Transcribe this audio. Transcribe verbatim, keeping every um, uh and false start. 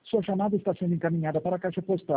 Sua chamada está sendo encaminhada para a caixa postal